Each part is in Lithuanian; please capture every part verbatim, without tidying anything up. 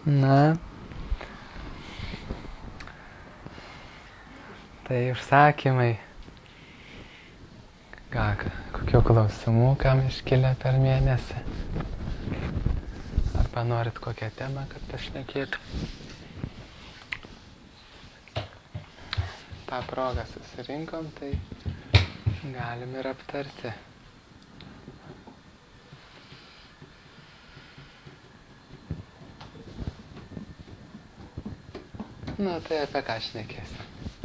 Na, tai užsakymai. Ką, kokių klausimų, kam iškilę per mėnesį? Arba norit kokią temą, kad pašnekėtų? tą progą susirinkom, tai galim ir aptarti. Nu, tai apie ką šnekėsim?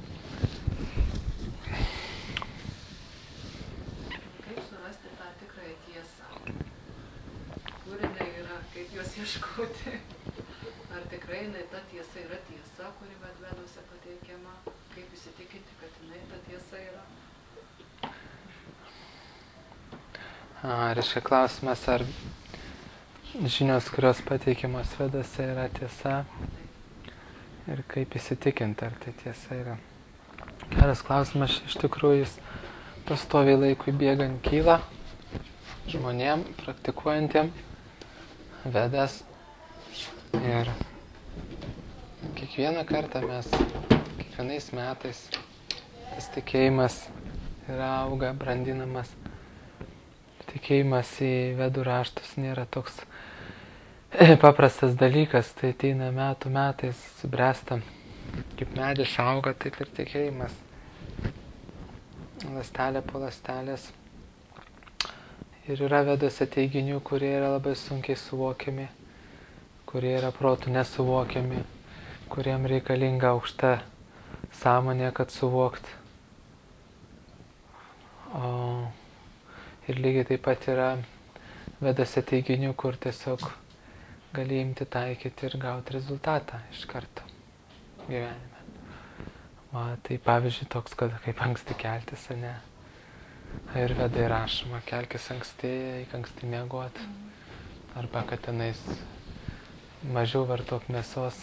Kaip surasti tą tikrąją tiesą? Kur jinai yra, kaip jos ieškoti? Ar tikrai jinai ta tiesa yra tiesa, kuri Vedvedose pateikiama? Kaip įsitikinti, kad jinai ta tiesa yra? A, reiškia klausimas, ar žinios, kurios pateikiamos Vedose, yra tiesa? Ir kaip įsitikinti, ar tai tiesa yra. Geras klausimas, iš tikrųjų jis pastoviai laikui bėgant kyla žmonėm, praktikuojantiem Vedas. Ir kiekvieną kartą mes, kiekvienais metais tas tikėjimas yra auga, brandinamas. Tikėjimas į Vedų raštus nėra toks paprastas dalykas, tai ateina metų metais, subręsta, kaip medis auga, taip ir tikėjimas. Lastelė po lastelės. Ir yra Vedose teiginių, kurie yra labai sunkiai suvokiami, kurie yra protų nesuvokiami, kuriem reikalinga aukšta sąmonė, kad suvokt. O ir lygiai taip pat yra Vedose teiginių, kur tiesiog gali imti, taikyti ir gauti rezultatą iš karto gyvenime. O tai pavyzdžiui toks, kad kaip anksti keltis, ne? Ir Vedai rašoma, kelkis anksti, eik anksti miegot. Arba kad tenais mažiau vartok mėsos.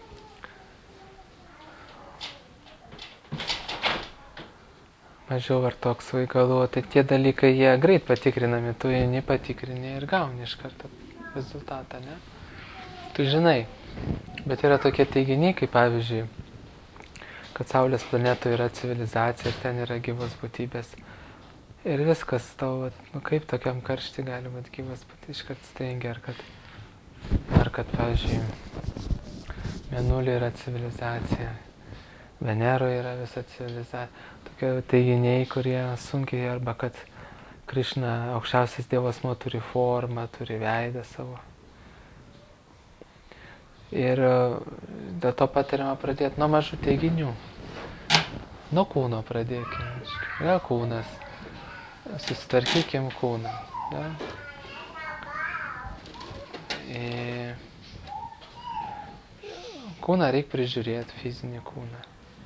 Mažiau vartok svaigalų. Tai tie dalykai, jie greit patikrinami, tu eini patikrini ir gauni iš karto rezultatą, ne? Tu žinai, bet yra tokie teiginiai, kaip pavyzdžiui, kad Saulės planetoje yra civilizacija ir ten yra gyvos būtybės. Ir viskas tau, nu kaip tokiam karšti gali būti gyvos būtybės, iškart stengia, ar kad, ar kad, pavyzdžiui, Mėnulė yra civilizacija, Veneroje yra visa civilizacija. Tokie teiginiai, kurie sunkiai, arba kad Krišna, aukščiausias Dievas, turi formą, turi veidą savo. Ir dėl to patariama pradėti nuo mažų teiginių. Nuo kūno pradėkime. Yra kūnas. Susitvarkykim kūną. Ja? Ir kūną reikia prižiūrėti, fizinį kūną.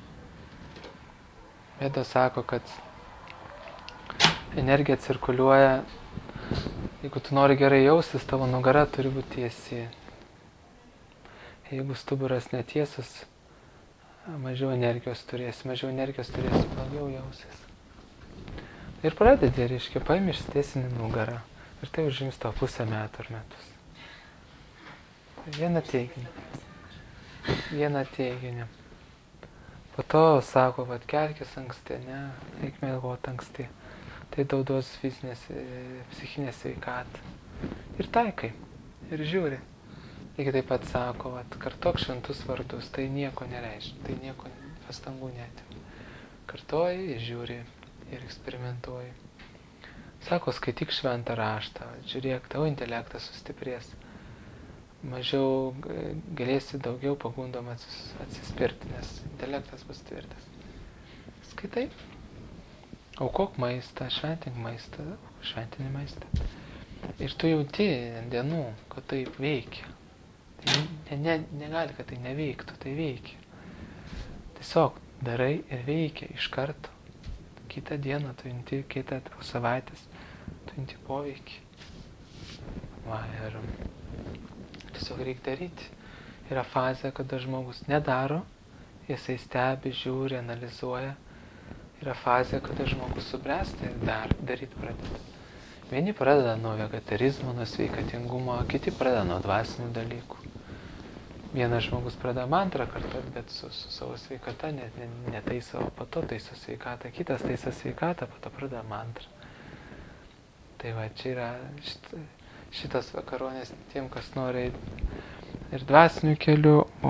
Vedas sako, kad energija cirkuliuoja, jeigu tu nori gerai jaustis, tavo nugara turi būti tiesi. Jeigu stuburas netiesus, mažiau energijos turėsi, mažiau energijos turėsi, blogiau jausis. Ir pradedi, reiškia, paimi išsitiesinį nugarą. Ir tai užims to pusę metų ar metus. Vieną teiginį. Vieną teiginį. Po to sako, vat kelkis anksti, ne, eik miegot anksti. Tai daudos fizinės, psichinės sveikatą. Ir taikai. Ir žiūri. Lygiai taip pat sako, vat, kartok šventus vardus, tai nieko nereiškia, tai nieko pastangų netim. Kartoji, žiūri ir eksperimentuoji. Sako, skaityk šventą raštą, žiūrėk, tavo intelektas sustiprės. Mažiau galėsi daugiau pagundom atsispirti, nes intelektas bus tvirtas. Skaitai. Aukok maistą, šventink maistą, šventinį maistą. Ir tu jauti dienų, kad taip veikia. Ne, ne, negali, kad tai neveiktų, tai veikia. Tiesiog darai ir veikia iš karto. Kitą dieną tu inti, kitą po savaitės tu inti poveikį. Va, ir tiesiog reikia daryti. Yra fazė, kada žmogus nedaro, jisai stebi, žiūri, analizuoja. Yra fazė, kada žmogus subręsta ir dar, daryti pradeda. Vieni pradeda nuo vegetarizmo, nuo sveikatingumo, kiti pradeda nuo dvasinių dalykų. vienas žmogus pradeda mantrą kartot, bet su, su savo sveikata net ne, netaiso, po to taiso sveikatą, kitas taiso sveikatą, po to pradeda mantrą. Tai va, čia yra šit, šitas vakaronės tiem, kas nori ir dvasinių kelių, o,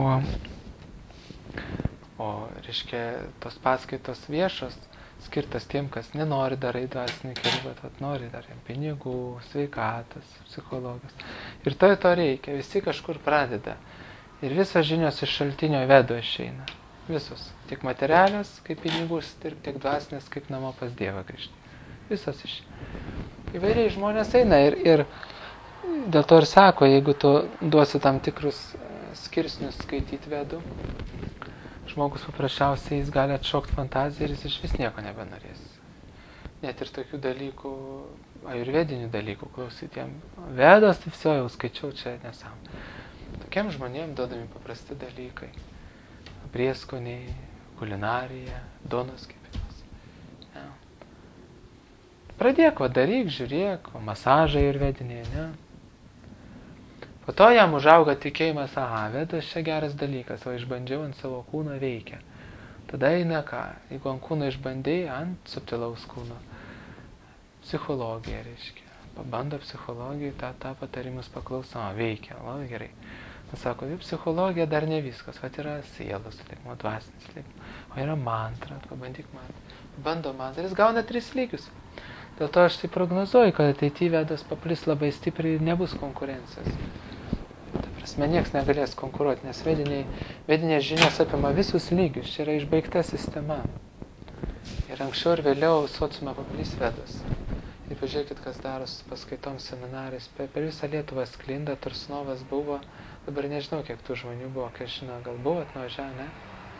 o reiškia, tos paskaitos viešos, skirtas tiem, kas nenori darai dvasinių kelių, bet vat, nori dar jam pinigų, sveikatas, psichologijos. Ir to to reikia, visi kažkur pradeda. Ir visos žinios iš šaltinio vedo išeina. Visos. Tiek materialios, kaip pinigų užsidirbti, tiek dvasinės, kaip namo pas Dievą grįžti. Visos iš. Įvairiai žmonės eina ir, ir dėl to ir sako, jeigu tu duosi tam tikrus skirsnius skaityti vedų, žmogus paprasčiausiai jis gali atšokti fantaziją ir jis iš vis nieko nebenorės. Net ir tokių dalykų, ajurvedinių dalykų klausytiem. Vedas, tai viso jau skaičiau, čia nesam. Tokiem žmonėm duodami paprasti dalykai. Prieskoniai, kulinarija, duonos kepimas. Ja. Pradėk, va, daryk, žiūrėk, va, masažai ajurvediniai, ne? Po to jam užauga tikėjimas, aha, vedas čia geras dalykas, o išbandžiau ant savo kūno veikia. Tada eina ką? Jeigu ant kūno išbandėjai, ant subtilaus kūno. Psichologija, reiškia. Pabando psichologijai, tą, tą patarimus paklausoma, veikia, labai gerai. Jis sako, psichologija dar ne viskas, vat yra sielos lygmo, dvasinis lygmo, o yra mantra, pabandyk mantrą. Bando mantrą, jis gauna tris lygius. Dėl to aš tai prognozuoju, kad ateityje vedas paplis labai stipriai ir nebus konkurencijos. Ta prasme, nieks negalės konkuruoti, nes vediniai, vedinės žinios apima visus lygius, čia yra išbaigta sistema. Ir anksčiau ir vėliau sociume paplis vedas. Ir pažiūrėkit, kas daros paskaitoms seminarais. Per, per visą Lietuvą sklinda, Tursunovas buvo, dabar nežinau, kiek tų žmonių buvo, kai žinau, gal buvo atnuvažiavę, ne?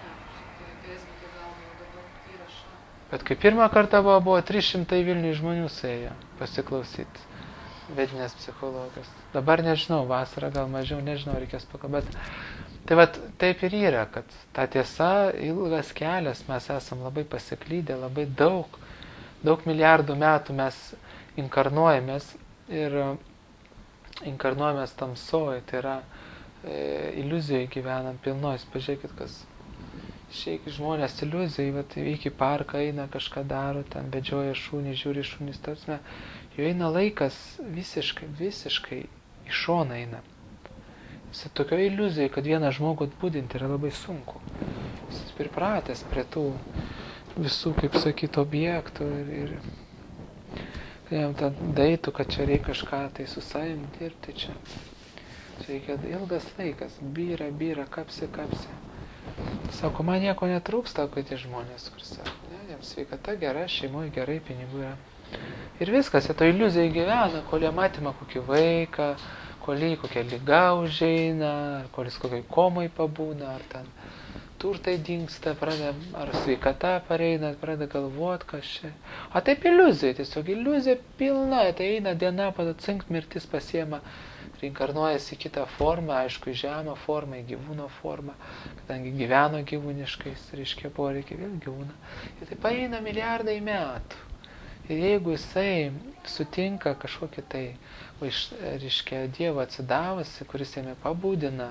Bet kai pirmą kartą buvo, buvo trys šimtai Vilniuje žmonių suėjo pasiklausyti vedinės psichologijos. Dabar nežinau, vasarą gal mažiau, nežinau, reikės pakalbėti. Tai vat, taip ir yra, kad ta tiesa, ilgas kelias, mes esam labai pasiklydę, labai daug, daug milijardų metų mes inkarnuojamės ir inkarnuojamės tamsoj, tai yra e, iliuzijoje gyvenam pilnojus. Pažiūrėkit, kas šiaip žmonės iliuzijai, vat, iki parką eina, kažką daro, ten bedžioja šunį, žiūri šunys, tarsime, jau eina laikas visiškai, visiškai į šoną eina. Jis tokio iliuzijai, kad vieną žmogų atbudinti yra labai sunku. Jis pripratęs prie tų visų, kaip sakyti, objektų ir, ir jam tą daitų, kad čia reikia kažką tai su savim dirbti čia. Čia reikia ilgas laikas, byra, byra, kapsi, kapsi. Sako, man nieko netrūksta, kad tie žmonės, kur sako, ne, jiems sveikata gera, šeimoje gerai, pinigų yra. Ir viskas, jie to iliuzijai gyvena, kol jie matymą kokį vaiką, kol jį kokia liga užeina, kol jis kokiai komai pabūna, ar ten turtai dingsta, pradeda, ar sveikata pareina, pradeda galvoti, kas čia. O taip iliuzija, tiesiog iliuzija pilna, tai eina diena, padacinkt, mirtis pasiema, reinkarnuojasi į kitą formą, aišku, į žemą formą, į gyvūno formą, kadangi gyveno gyvūniškais, reiškia poreikiai, vėl gyvūna. Ir taip eina milijardai metų. Ir jeigu jisai sutinka kažkokį tai, reiškia, Dievo atsidavusi, kuris jame pabudina,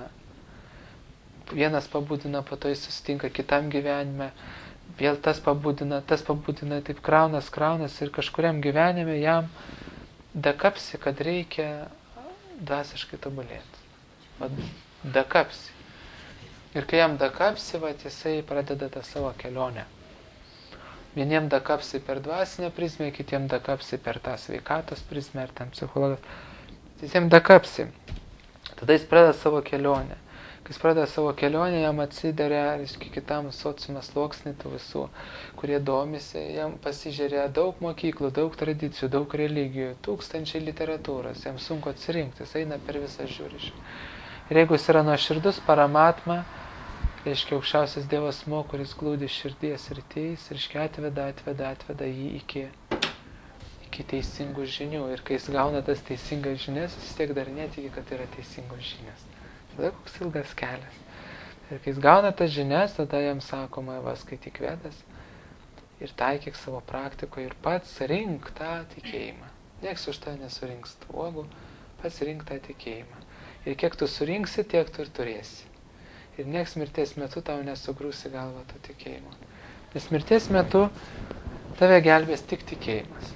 vienas pabudina, po to jis susitinka kitam gyvenime, vėl tas pabudina, tas pabudina, taip kraunas, kraunas ir kažkuriam gyvenime jam dakapsi, kad reikia dvasiškai tobulėti. Vat, dakapsi. Ir kai jam dakapsi, vat, jisai pradeda tą savo kelionę. Vieniem dakapsi per dvasinę prizmę, kitiem dakapsi per tą sveikatos prizmę, ar ten psichologas. Visiem dakapsi. Tada jis pradeda savo kelionę. Kai jis pradeda savo kelionę, jam atsidaria, reiškia, kitam sociume sluoksnį tų visų, kurie domisi, jam pasižiūrė daug mokyklų, daug tradicijų, daug religijų, tūkstančiai literatūros, jam sunku atsirinkti, jis eina per visą žiūrišką. Ir jeigu jis yra nuoširdus paramatma, reiškia, aukščiausias Dievo asmuo, kuris glūdi širdies rytais, reiškia, atveda, atveda, atveda jį iki, iki teisingų žinių. Ir kai jis gauna tas teisingas žinias, jis tiek dar netiki, kad yra teisingos žinias. Tada koks ilgas kelias. Ir kai jis gauna tas žinias, tada jam sakoma, va, skaityk vedas ir taikyk savo praktikoje ir pats rink tą tikėjimą. Nieks už tą nesurinks uogų, pats rink tą tikėjimą. Ir kiek tu surinksi, tiek tu ir turėsi. Ir nieks mirties metu tau nesugrūsi galvą to tikėjimo. Nes mirties metu tave gelbės tik tikėjimas.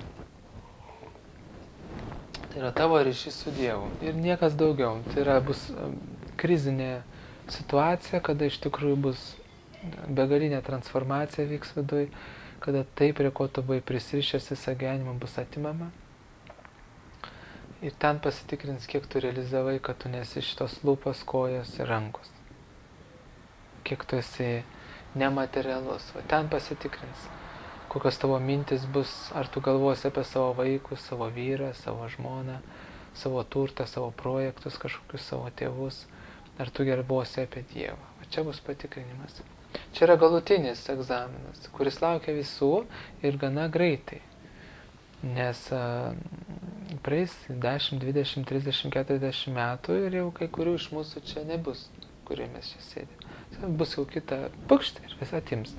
Tai yra tavo ryšys su Dievu ir niekas daugiau. Tai yra bus krizinė situacija, kada iš tikrųjų bus begalinė transformacija vyks viduj, kada tai, prie ko tu buvai prisirišęs visą gyvenimą, bus atimama. Ir ten pasitikrins, kiek tu realizavai, kad tu nesi šitos lūpos, kojos ir rankos. Kiek tu esi nematerialus. O ten pasitikrins, kokios tavo mintis bus, ar tu galvosi apie savo vaikus, savo vyrą, savo žmoną, savo turtą, savo projektus, kažkokius savo tėvus, ar tu gerbosi apie Dievą. O čia bus patikrinimas. Čia yra galutinis egzaminas, kuris laukia visų ir gana greitai. Nes uh, praeis dešimt, dvidešimt, trisdešimt, keturiasdešimt metų ir jau kai kurių iš mūsų čia nebus, kurie mes čia sėdėme. Bus jau kita pukštė ir vis atims.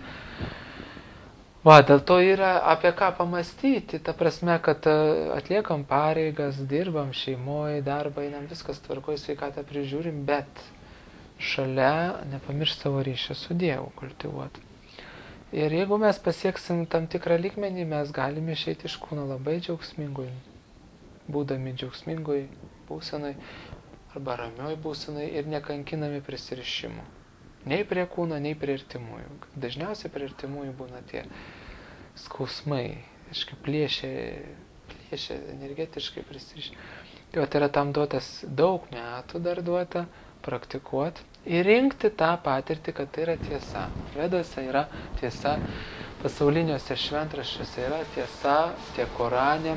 Va, dėl to yra apie ką pamastyti, ta prasme, kad atliekam pareigas, dirbam šeimoje, darbą, einam, viskas tvarkoj, sveikatą prižiūrim, bet šalia nepamiršt savo ryšį su Dievu kultivuoti. Ir jeigu mes pasieksim tam tikrą lygmenį, mes galime išeiti iš kūno labai džiaugsmingui, būdami džiaugsmingui būsenai arba ramioj būsenai ir nekankinami prisirišimų. Nei prie kūno, nei prie artimųjų. Dažniausiai prie artimųjų būna tie skausmai, aiškiai plėšia, plėšia energetiškai prisirišimai. Tai yra tam duotas daug metų dar duota praktikuoti ir rinkti tą patirtį, kad tai yra tiesa. Vedose yra tiesa, pasauliniuose šventraščiuose yra tiesa, tiek Korane,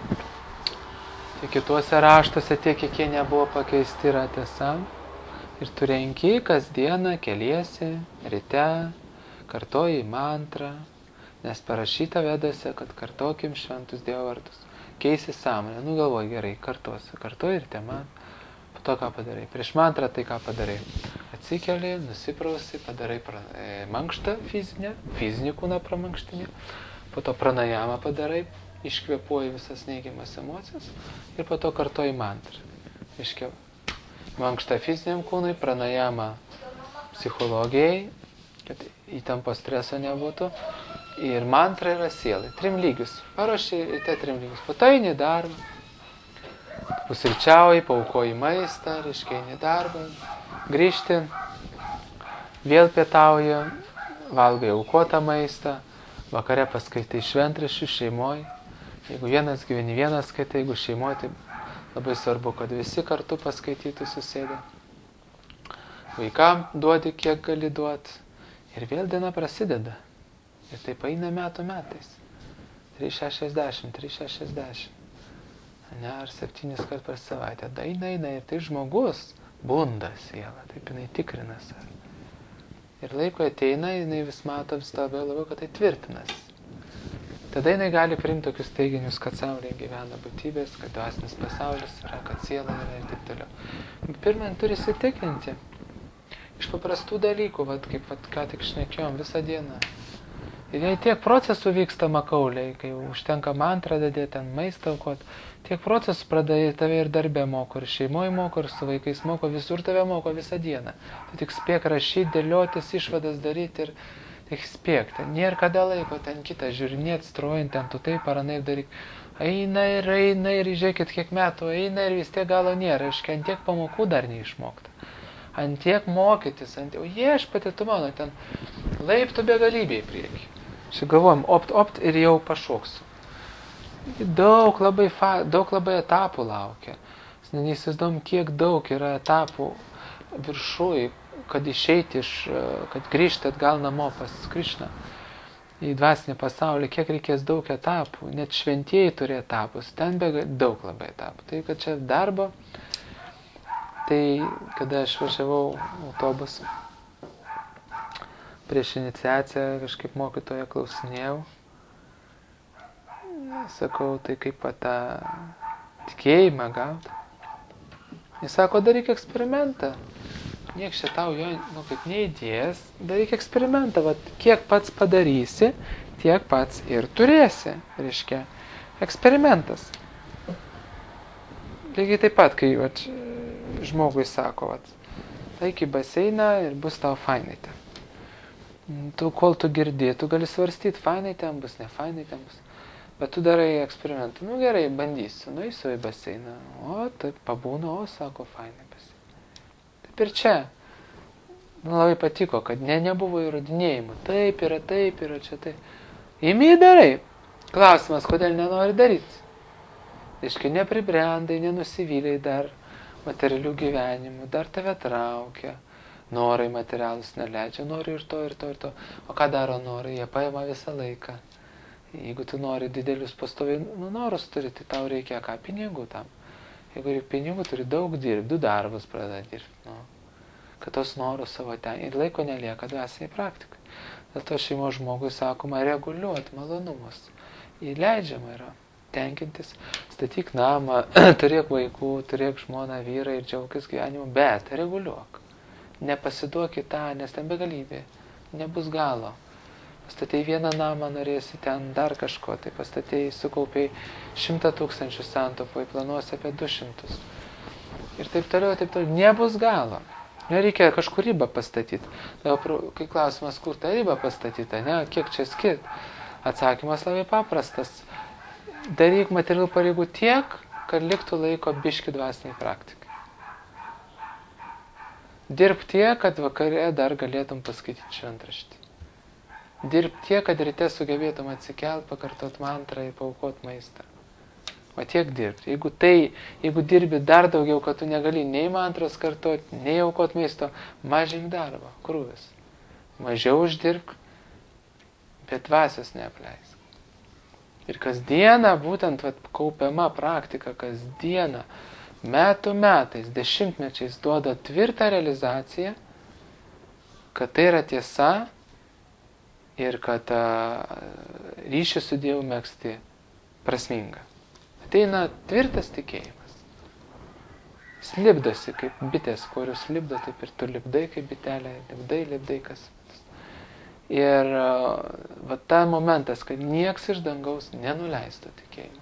tiek kituose raštuose, tiek kiek jie nebuvo pakeisti, yra tiesa. Ir tu renki kasdieną, keliesi, ryte, kartoji mantrą, nes parašyta Vedose, kad kartokim šventus Dievo vardus. Keisi sąmonę, nu galvoji, gerai, kartuosiu, kartoji ir te man. Po to ką padarai? Prieš mantrą tai ką padarai? Atsikeli, nusiprausi, padarai pra, e, mankštą fizinę, fizinį kūną pramankštinį, po to pranajamą padarai, iškvėpuoji visas neigiamas emocijas ir po to kartoji mantrą. Iškia, mankštą fiziniam kūnui, pranajamą psichologijai, kad įtampo streso nebūtų, ir mantra yra sielai. Trim lygius. Paruoši į te trim lygius. Po to eini darbą. Pusryčiauji, paaukoji maistą, reiškia eini darbą, grįžti, vėl pietauji, valgai aukotą maistą, vakare paskaitai šventraščių šeimoje. Jeigu vienas gyveni, vienas skaitai, jeigu šeimoje, tai labai svarbu, kad visi kartu paskaitytų susėdę. Vaikam duodi, kiek gali duoti. Ir vėl diena prasideda. Ir taip eina metų metais. trys šešiasdešimt, trys šešiasdešimt. Ne, ar septynis kart per savaitę. Da eina, eina. Ir tai žmogus bunda siela. Taip jinai tikrina save. Ir laiko ateina, jinai vis mato vis labiau labiau, kad tai tvirtinasi. Tada jinai gali priimti tokius teiginius, kad saulėje gyvena būtybės, kad dvasinis pasaulis yra, kad siela yra ir taip toliau. Pirmą turi įsitikinti iš paprastų dalykų, vat, kaip vat, ką tik šnekėjom visą dieną. Ir jei tiek procesų vyksta makauliai, kai užtenka mantrą dadėti, ten maistą aukot, tiek procesų pradeda tave ir darbę moko, ir šeimoje moko, ir su vaikais moko, visur tave moko visą dieną. Tai tik spėk rašyti, dėliotis, išvadas daryti ir tik spėk. Ten nėra kada laiko, ten kitą žiūrinėt, strojant, ten tu taip ar anaip daryk. Eina ir eina ir žiūrėkit, kiek metų eina ir vis tiek galo nėra. Aš ant tiek pamokų dar neišmokta. Ant tiek mokytis, ant tiek, o jie aš pati tu mano, ten laiptų begalybė į priekį. Čia galvojam, opt, opt ir jau pašoksiu. Daug labai, fa, daug labai etapų laukia. Neįsivaizduojam, kiek daug yra etapų viršui, kad išeiti iš, kad grįžti atgal namo pas Krišną į dvasinį pasaulį, kiek reikės daug etapų. Net šventieji turi etapus, ten bega daug labai etapų. Tai, kad čia darbo, tai kada aš važiavau autobusu, prieš iniciaciją kažkaip mokytoją klausinėjau. Sakau, tai kaip tą tikėjimą gauti. Jis sako, daryk eksperimentą. Nieks čia tau jo, nu, kaip neįdės, daryk eksperimentą. Vat, kiek pats padarysi, tiek pats ir turėsi. Reiškia, eksperimentas. Lygiai taip pat, kai vat, žmogui sako, vat, Eik į baseiną ir bus tau fainai ten. Tu, kol tu girdi, tu gali svarstyti, fainai ten bus, ne fainai ten bus. Bet tu darai eksperimentą. Nu gerai, bandysiu, nueisiu į baseiną. O, taip, pabūna, o, sako, fainai baseiną. Taip ir čia. Man labai patiko, kad ne, nebuvo įrodinėjimų. Taip yra, taip yra, čia taip. Imi darai. Klausimas, kodėl nenori daryti. Iškai nepribrendai, nenusivyliai dar materialių gyvenimų, dar tave traukia. Norai materialus neleidžia, nori ir to, ir to, ir to. O ką daro norai? Jie paima visą laiką. Jeigu tu nori didelius pastoviai, nu, norus turi, tai tau reikia ką? Pinigų tam. Jeigu reikia pinigų, turi daug dirbti, du darbus pradeda dirbti. Nu. Kad tos norus savo ten ir laiko nelieka dvasiniai praktikai. Dėl to šeimos žmogui sakoma reguliuoti malonumus. Įleidžiama yra tenkintis, statyk namą, turėk vaikų, turėk žmoną, vyrą ir džiaugis gyvenimu, bet reguliuok. Nepasiduok į tą, nes ten begalybė, nebus galo. Pastatei vieną namą, norėsi ten dar kažko, tai pastatei, sukaupiai šimtą tūkstančių santaupoj, planuosi apie du šimtus. Ir taip toliau, taip toliau, nebus galo. Nereikia kažkur ribą pastatyti. Kai klausimas, kur tą ribą pastatyta, ne, kiek čia skirt? Atsakymas labai paprastas. Daryk materialų pareigų tiek, kad liktų laiko biški dvasiniai praktikai. Dirb tiek, kad vakare dar galėtum paskaityti šventraštį. Dirb tiek, kad ryte sugebėtum atsikelt, pakartot mantrą ir paaukot maistą. O tiek dirbti. Jeigu tai, jeigu dirbi dar daugiau, kad tu negali nei mantros kartot, nei aukot maisto, mažink darbą, krūvis. Mažiau uždirbk, bet dvasios neapleisk. Ir kasdieną, būtent vat, kaupiama praktika, kasdieną, metų metais, dešimtmečiais duoda tvirtą realizaciją, kad tai yra tiesa ir kad a, ryšį su Dievu megzti prasminga. Ateina tvirtas tikėjimas. Jis lipdosi kaip bitės, kurius lipdo, taip ir tu lipdai kaip bitelė, lipdai, lipdai kas. Ir va ta momentas, kad nieks iš dangaus nenuleisto tikėjimo.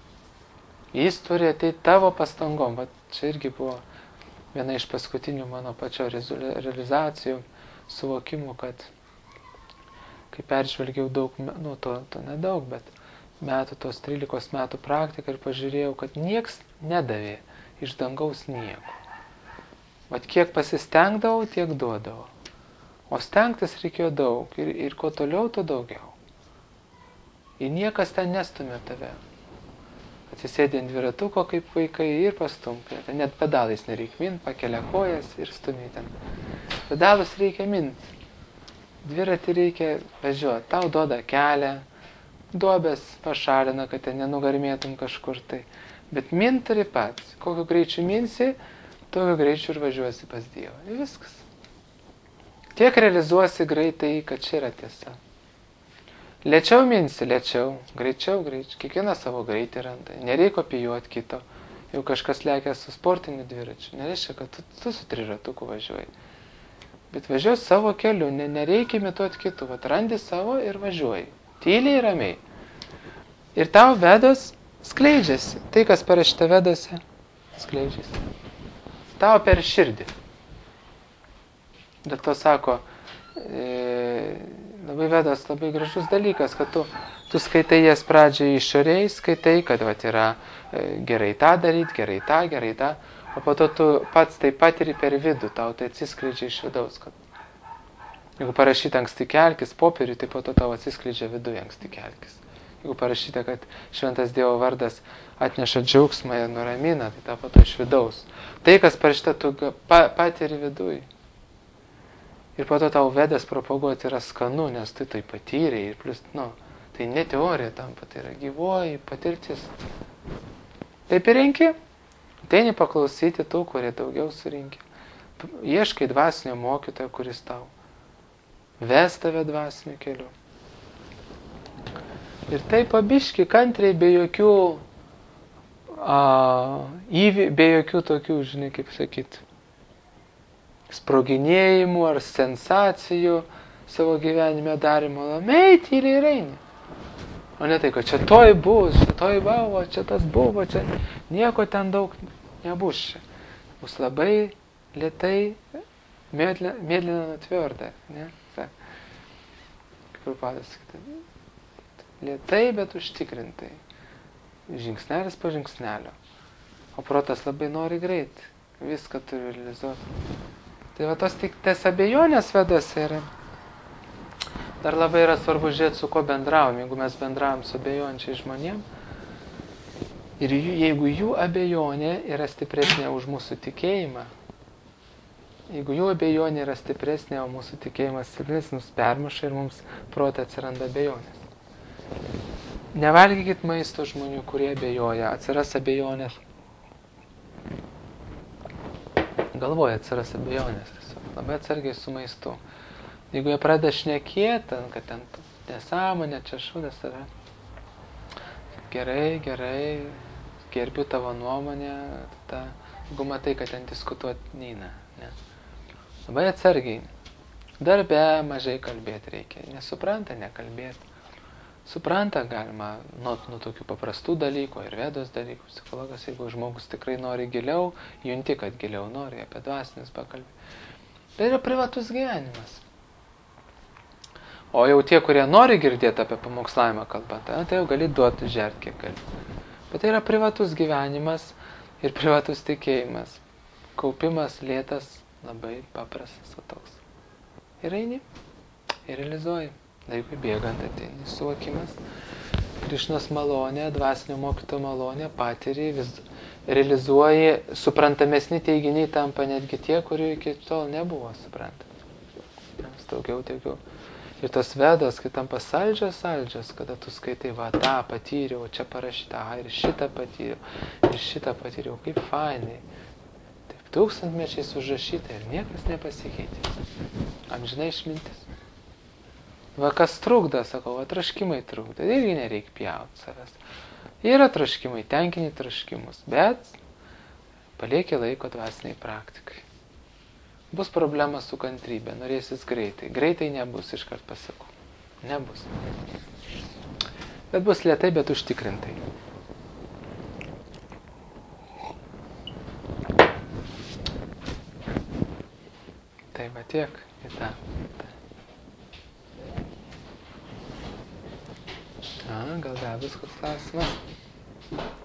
Jis turi ateiti tavo pastangom. Va čia irgi buvo viena iš paskutinių mano pačio realizacijų, suvokimų, kad kai peržvelgiau daug, nu to, to nedaug, bet metų, tos trylikos metų praktiką ir pažiūrėjau, kad nieks nedavė iš dangaus nieko. Vat kiek pasistengdavau, tiek duodavau. O stengtis reikėjo daug ir, ir kuo toliau, to daugiau. Ir niekas ten nestumė tave. Atsisėdė ant dviratuko kaip vaikai ir pastumkė. Net pedalais nereikia mint, pakelia kojas ir stumė ten. Pedalus reikia mint. Dviratį reikia važiuoti. Tau duoda kelią, duobės pašalina, kad ten nenugarmėtum kažkur tai. Bet mint turi pats. Kokiu greičiu minsi, tokiu greičiu ir važiuosi pas Dievą. Ir viskas. Tiek realizuosi greitai, kad čia yra tiesa. Lėčiau minsi, lėčiau, greičiau, greičiau. Kiekvieną savo greitį randa. Nereikia kopijuoti kito. Jau kažkas lekia su sportiniu dviračiu. Nereiškia, kad tu, tu su triratuku važiuoji. Bet važiuoji savo keliu, ne, nereikia imituoti kitų. Vat randi savo ir važiuoji. Tyliai, ramiai. Ir tau vedos skleidžiasi. Tai, kas parašyta vedose, skleidžiasi. Tau per širdį. Dėl to sako, e, labai vedas labai gražus dalykas, kad tu, tu skaitai jas pradžiai išoriai, skaitai, kad vat, yra e, gerai tą daryti, gerai tą, gerai tą, o po to tu pats tai patiri per vidų, tau tai atsiskleidžia iš vidaus. Kad... Jeigu parašyta anksti kelkis popierių, tai po to tau atsiskleidžia viduje anksti kelkis. Jeigu parašyta, kad šventas Dievo vardas atneša džiaugsmą ir nuramina, tai tau po to iš vidaus. Tai, kas parašyta, tu pa, patiri viduje. Ir po to tau vedas propaguoti yra skanu, nes tu tai patyrei ir plus, nu, tai ne teorija tampa, tai yra gyvoji patirtis. Taip ir renki, ateini paklausyti tų, kurie daugiau surinkė. Ieškai dvasinio mokytojo, kuris tau ves tave dvasiniu keliu. Ir taip pabiški kantriai, be jokių, a, įvy, be jokių tokių, žinai, kaip sakyti, sproginėjimų ar sensacijų savo gyvenime darimo, ramiai tyliai ir eini. O ne tai, kad čia toj bus, čia toj buvo, čia tas buvo, čia nieko ten daug nebus čia. Bus labai lėtai, Медленно, но твердо, ne? Kaip ir pasakyti. Lėtai, bet užtikrintai. Žingsnelis po žingsnelio. O protas labai nori greit. Viską turi realizuoti. Tai va tos tik tas abejonės vedose yra. Dar labai yra svarbu žiūrėti, su ko bendravom. Jeigu mes bendravom su abejončiai žmonėm, ir jų, jeigu jų abejonė yra stipresnė už mūsų tikėjimą, jeigu jų abejonė yra stipresnė, o mūsų tikėjimas silpnesnis, mus permuša ir mums protė atsiranda abejonės. Nevalgykit maisto žmonių, kurie abejoja, atsiras abejonės. Galvoja, atsiras abejonės tiesiog. Labai atsargiai su maistu. Jeigu jie pradeda šnekėti, kad ten nesąmonė, čia šūdas yra. Gerai, gerai, gerbiu tavo nuomonę, ta, jeigu matai, kad ten diskutuoti neina. Ne. Labai atsargiai. Darbe mažai kalbėti reikia. Nesupranta, nekalbėti. Supranta galima nuo, nuo tokių paprastų dalykų ir vedos dalykų. Psichologas, jeigu žmogus tikrai nori giliau, junti, kad giliau nori, apie dvasinius pakalbėti. Tai yra privatus gyvenimas. O jau tie, kurie nori girdėti apie pamokslavimą kalbant, tai jau gali duoti žerti, kiek gali. Bet tai yra privatus gyvenimas ir privatus tikėjimas. Kaupimas lėtas, labai paprastas toks. Ir eini, ir realizuoji. Laikui bėgant ateini suvokimas. Krišnos malonė, dvasinio mokytojo malonė, patiri, vis realizuoji, suprantamesni teiginiai tampa netgi tie, kurių iki tol nebuvo suprantami. Jiems daugiau, daugiau. Ir tos vedos, kai tampa saldžios, saldžios, kada tu skaitai, va, tą patyriau, čia parašyta, ir šitą patyriau, ir šitą patyriau, kaip fainai. Taip tūkstantmečiais užrašyta ir niekas nepasikeitė. Amžinai išmintis. Va, kas trukdo, sakau, va, troškimai trukdo, irgi nereikia pjauti savęs. Yra troškimai, tenkini troškimus, bet palieki laiko dvasiniai praktikai. Bus problema su kantrybė, norėsis greitai. Greitai nebus, iškart pasakau. Nebus. Bet bus lėtai, bet užtikrintai. Tai va tiek į tą. A, gal dar vis koks klausimas?